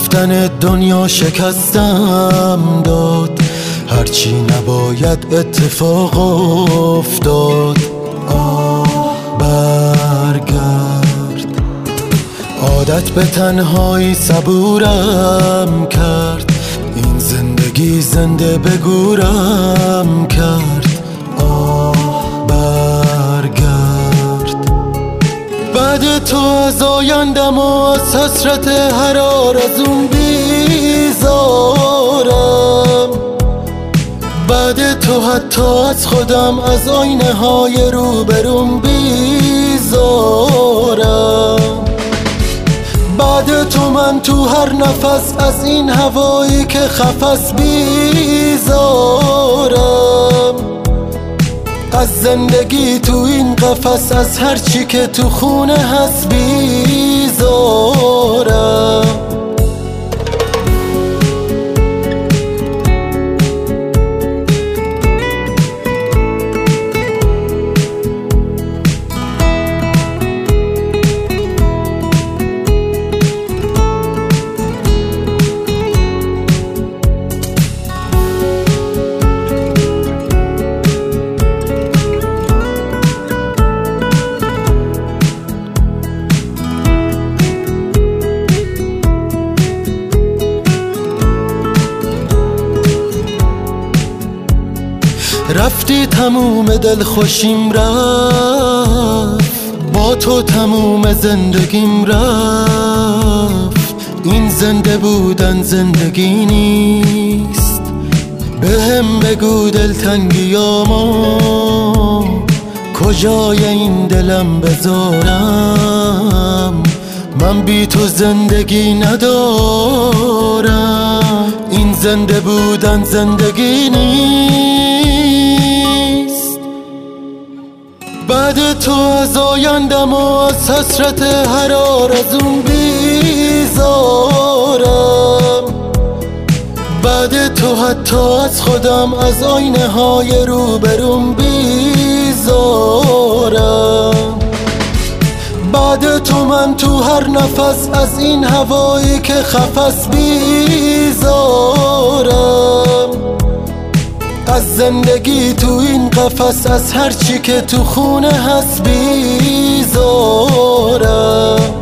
رفتن دنیا شکستم داد، هرچی نباید اتفاق افتاد. برگرد. عادت به تنهایی صبورم کرد، این زندگی زنده به گورم کرد. برگرد. بعد تو از آیندم و از حسرت هر آرزوم بیزارم، بعد تو حتی از خودم، از آینه های روبروم بیزارم. بعد تو من تو هر نفس از این هوایی که خفس بیزارم، از زندگی تو این قفس، از هر چی که تو خونه هست بیزارم. رفتی تموم دل خوشیم رفت، با تو تموم زندگیم رفت. این زنده بودن زندگی نیست، بهم بگو دلتنگیامو کجای این دلم بذارم. من بی تو زندگی ندارم، این زنده بودن زندگی نیست. بعد تو از آیندم و از حسرت هر آرزوم بیزارم، بعد تو حتی از خودم، از آینه های روبروم بیزارم. بعد تو من تو هر نفس از این هوایی که خفس بیزارم، از زندگی تو این قفس، از هر چی که تو خونه هست بیزارم.